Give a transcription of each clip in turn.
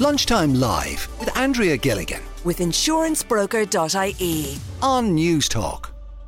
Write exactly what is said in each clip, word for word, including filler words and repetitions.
Lunchtime Live with Andrea Gilligan with insurance broker dot I E on News Talk.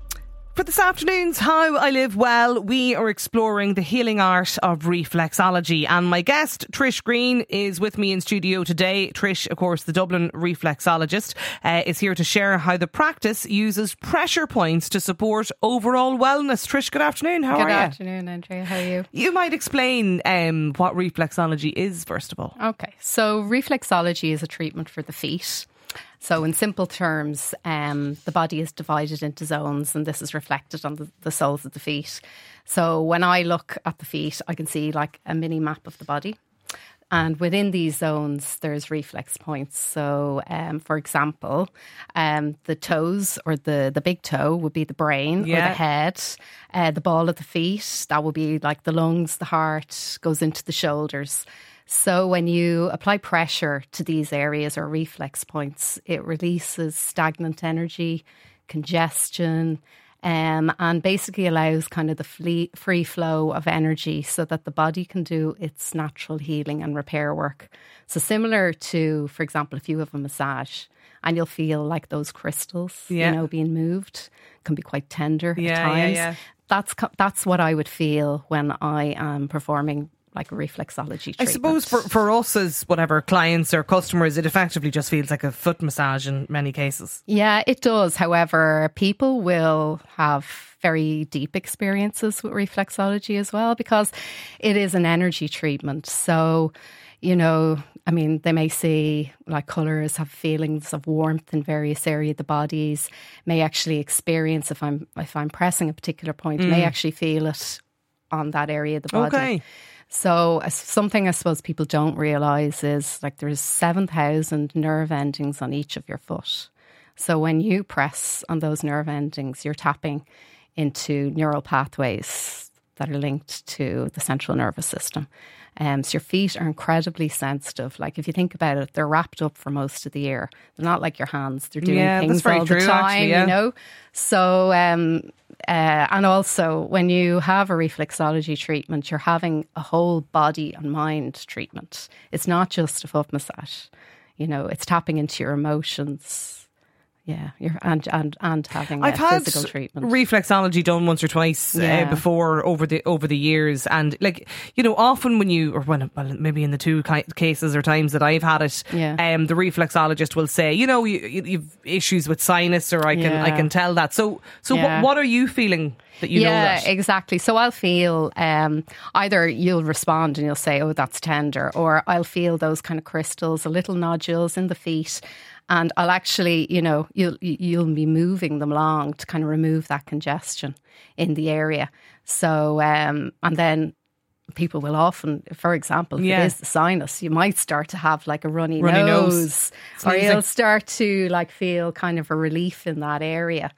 For this afternoon's How I Live Well, we are exploring the healing art of reflexology, and my guest Trish Green is with me in studio today. Trish, of course, the Dublin reflexologist, uh, is here to share how the practice uses pressure points to support overall wellness. Trish, good afternoon. How good are you? Good afternoon, Andrea. How are you? You might explain um, what reflexology is, first of all. Okay, so reflexology is a treatment for the feet. So in simple terms, um, the body is divided into zones, and this is reflected on the, the soles of the feet. So when I look at the feet, I can see like a mini map of the body. And within these zones, there's reflex points. So, um, for example, um, the toes or the, the big toe would be the brain yeah. or the head. Uh, the ball of the feet, that would be like the lungs, the heart, goes into the shoulders. So when you apply pressure to these areas or reflex points, it releases stagnant energy, congestion, um, and basically allows kind of the free, free flow of energy so that the body can do its natural healing and repair work. So similar to, for example, if you have a massage and you'll feel like those crystals, yeah. you know, being moved, can be quite tender yeah, at times. Yeah, yeah. That's, that's what I would feel when I am performing like a reflexology treatment. I suppose for, for us as whatever clients or customers, it effectively just feels like a foot massage in many cases. Yeah, it does. However, people will have very deep experiences with reflexology as well, because it is an energy treatment. So, you know, I mean, they may see like colours, have feelings of warmth in various areas of the bodies, may actually experience, if I'm if I'm pressing a particular point, mm. may actually feel it on that area of the body. Okay. So uh, something I suppose people don't realise is like there's seven thousand nerve endings on each of your foot. So when you press on those nerve endings, you're tapping into neural pathways that are linked to the central nervous system. Um, so your feet are incredibly sensitive. Like if you think about it, they're wrapped up for most of the year. They're not like your hands. They're doing yeah, things that's very all true, the time, actually, yeah. you know. So, um, uh, and also when you have a reflexology treatment, you're having a whole body and mind treatment. It's not just a foot massage. You know, it's tapping into your emotions. Yeah, you're and and and having I've a had physical treatment. reflexology done once or twice Yeah. uh, before over the over the years, and like you know, often when you or when well, maybe in the two ki- cases or times that I've had it, Yeah. um, the reflexologist will say, you know, you, you, you've issues with sinus, or I can Yeah. I can tell that. So so Yeah. what what are you feeling that you know yeah, that? exactly. So I'll feel um, either you'll respond and you'll say, "Oh, that's tender," or I'll feel those kind of crystals, little nodules in the feet. And I'll actually, you know, you'll you'll be moving them along to kind of remove that congestion in the area. So, um, and then people will often, for example, if Yeah. it is the sinus, you might start to have like a runny, Runny nose. nose, or Sneezing. you'll start to like feel kind of a relief in that area.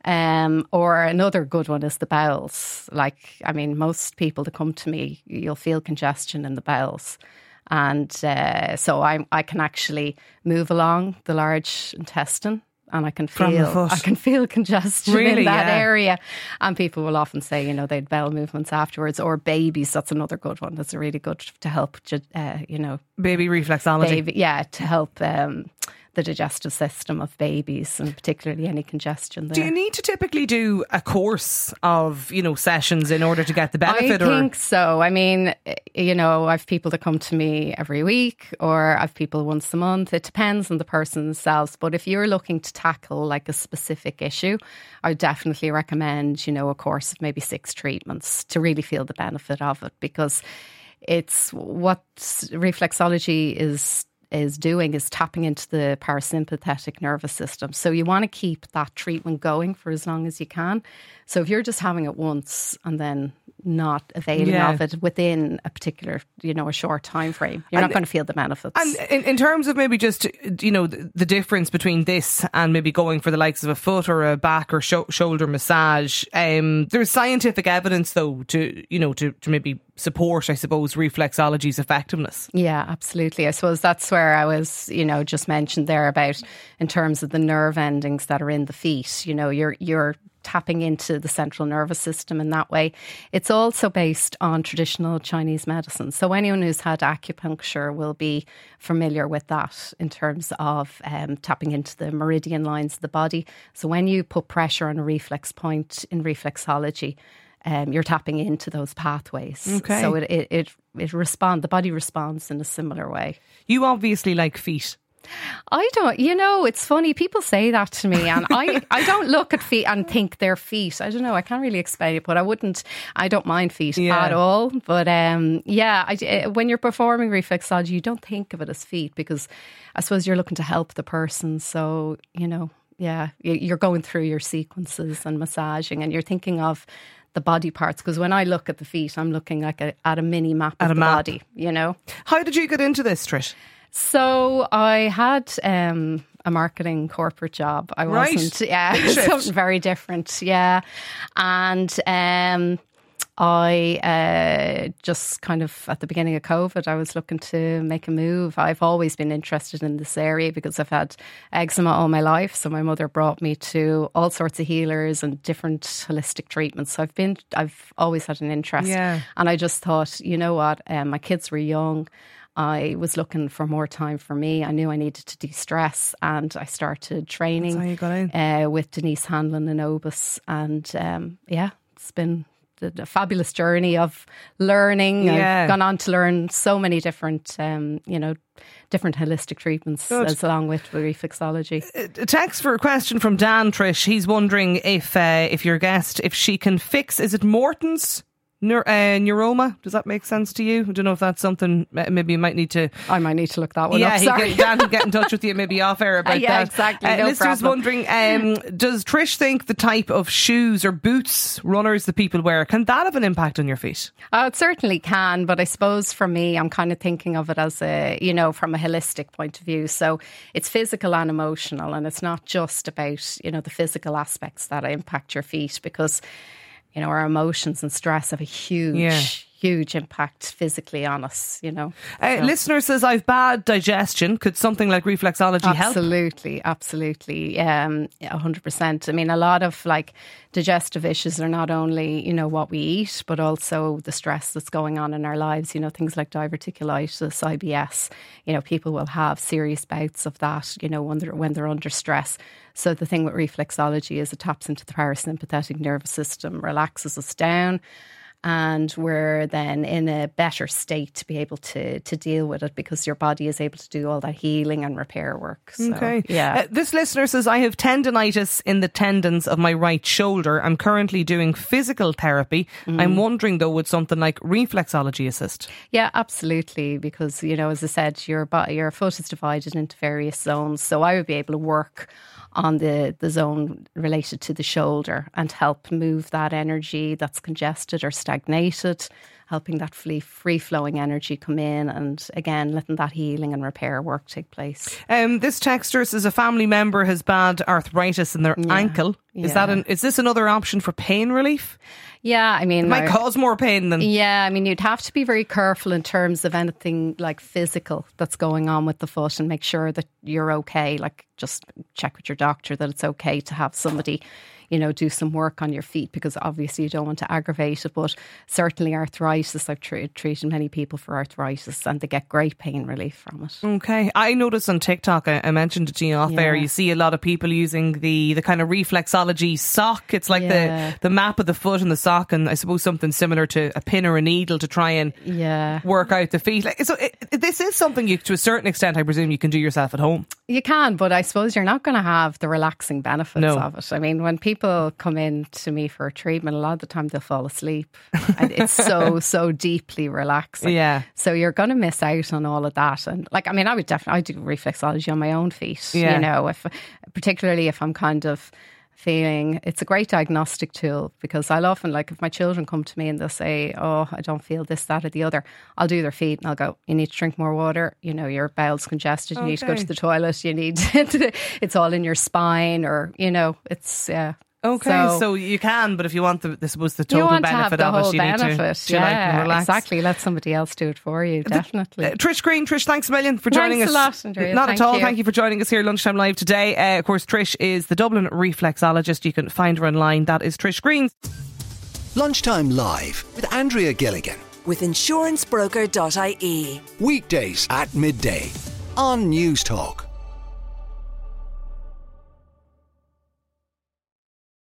Um, or another good one is the bowels. Like, I mean, most people that come to me, you'll feel congestion in the bowels. And uh, so I I can actually move along the large intestine, and I can From the feel foot. I can feel congestion Really, in that yeah. area. And people will often say, you know, they had bowel movements afterwards, or babies. That's another good one. That's really good to help, uh, you know, Baby reflexology. baby, yeah, to help um, the digestive system of babies, and particularly any congestion there. Do you need to typically do a course of, you know, sessions in order to get the benefit? I or think so. I mean, you know, I've people that come to me every week, or I've people once a month. It depends on the person themselves. But if you're looking to tackle like a specific issue, I would definitely recommend, you know, a course of maybe six treatments to really feel the benefit of it, because it's what reflexology is is doing is tapping into the parasympathetic nervous system. So you want to keep that treatment going for as long as you can. So if you're just having it once and then not availing Yeah. of it within a particular, you know, a short time frame, you're And- not going to feel the benefits. And in, in terms of maybe just, you know, the, the difference between this and maybe going for the likes of a foot or a back or sho- shoulder massage, um, there's scientific evidence though to, you know, to, to maybe support, I suppose, reflexology's effectiveness. Yeah, absolutely. I suppose that's where I was, you know, just mentioned there about in terms of the nerve endings that are in the feet. You know, you're you're tapping into the central nervous system in that way. It's also based on traditional Chinese medicine. So anyone who's had acupuncture will be familiar with that in terms of um, tapping into the meridian lines of the body. So when you put pressure on a reflex point in reflexology, um, you're tapping into those pathways. Okay. So it it it, it respond the body responds in a similar way. You obviously like feet. I don't, you know, it's funny. People say that to me, and I, I don't look at feet and think they're feet. I don't know. I can't really explain it, but I wouldn't, I don't mind feet Yeah. at all. But um, yeah, I, when you're performing reflexology, you don't think of it as feet because I suppose you're looking to help the person. So, you know, yeah, you- you're going through your sequences and massaging, and you're thinking of the body parts. Because when I look at the feet, I'm looking like a, at a mini map At of a the map. body, you know. How did you get into this, Trish? So I had um, a marketing corporate job. I Right. wasn't, yeah, Big shift. something very different, yeah. And um, I uh, just kind of at the beginning of COVID, I was looking to make a move. I've always been interested in this area because I've had eczema all my life. So my mother brought me to all sorts of healers and different holistic treatments. So I've been, I've always had an interest. Yeah. And I just thought, you know what, um, my kids were young. I was looking for more time for me. I knew I needed to de-stress, and I started training That's how you got in. uh, with Denise Hanlon in Obis. And um, yeah, it's been a, a fabulous journey of learning. Yeah. I've gone on to learn so many different, um, you know, different holistic treatments Good. as along with reflexology. A text for a question from Dan, Trish. He's wondering if uh, if your guest, if she can fix, is it Morton's Neur- uh, neuroma? Does that make sense to you? I don't know if that's something, uh, maybe you might need to... I might need to look that one yeah, up, he sorry. can, Dan can get in touch with you maybe off air about Yeah, that. exactly, Uh, no listeners problem. wondering, um, does Trish think the type of shoes or boots, runners that people wear, can that have an impact on your feet? Oh, it certainly can, but I suppose for me, I'm kind of thinking of it as a, you know, from a holistic point of view. So it's physical and emotional, and it's not just about, you know, the physical aspects that impact your feet, because, you know, our emotions and stress have a huge, Yeah. huge impact physically on us, you know. Uh, So- Listener says, I've bad digestion. Could something like reflexology help? Absolutely, absolutely, um, a hundred percent. I mean, a lot of like digestive issues are not only, you know, what we eat, but also the stress that's going on in our lives. You know, things like diverticulitis, I B S. You know, people will have serious bouts of that, you know, when they're when they're under stress. So the thing with reflexology is it taps into the parasympathetic nervous system, relaxes us down, and we're then in a better state to be able to to deal with it because your body is able to do all that healing and repair work. So, Okay. yeah. Uh, this listener says, I have tendonitis in the tendons of my right shoulder. I'm currently doing physical therapy. Mm. I'm wondering, though, would something like reflexology assist? Yeah, absolutely. Because, you know, as I said, your body, your foot is divided into various zones. So I would be able to work on the, the zone related to the shoulder and help move that energy that's congested or stagnated, helping that free, free-flowing energy come in, and again, letting that healing and repair work take place. Um, this texter says a family member has bad arthritis in their Yeah, ankle. Is yeah. that an, is this another option for pain relief? Yeah, I mean... It might I- cause more pain than... Yeah, I mean, you'd have to be very careful in terms of anything like physical that's going on with the foot and make sure that you're okay. Like, just check with your doctor that it's okay to have somebody, you know, do some work on your feet, because obviously you don't want to aggravate it. But certainly arthritis, I've tre- treated many people for arthritis and they get great pain relief from it. Okay. I noticed on TikTok, I, I mentioned it to you off Yeah. there, you see a lot of people using the, the kind of reflexology sock. It's like Yeah. the, the map of the foot and the sock, and I suppose something similar to a pin or a needle to try and Yeah. work out the feet. Like, so it, it- this is something you, to a certain extent, I presume you can do yourself at home. You can, but I suppose you're not going to have the relaxing benefits No. of it. I mean, when people come in to me for a treatment, a lot of the time they'll fall asleep. And it's so, so deeply relaxing. Yeah. So you're going to miss out on all of that. And like, I mean, I would definitely, I do reflexology on my own feet, Yeah. you know, if particularly if I'm kind of feeling, it's a great diagnostic tool, because I'll often, like, if my children come to me and they'll say, oh, I don't feel this, that or the other, I'll do their feet and I'll go, you need to drink more water, you know, your bowel's congested, you need to go Okay. to the toilet, you need to, it's all in your spine, or, you know, it's, yeah. Okay, so, so you can, but if you want the, I suppose, the total you want benefit to have the of whole it, you benefit. need to chill yeah, out and relax. Exactly, let somebody else do it for you, definitely. Uh, Trish Green, Trish, thanks a million for joining thanks us. Thanks a lot, Andrea. Not Thank at all. you. Thank you for joining us here at Lunchtime Live today. Uh, of course, Trish is the Dublin reflexologist. You can find her online. That is Trish Green. Lunchtime Live with Andrea Gilligan. With insurance broker dot I E. Weekdays at midday on News Talk.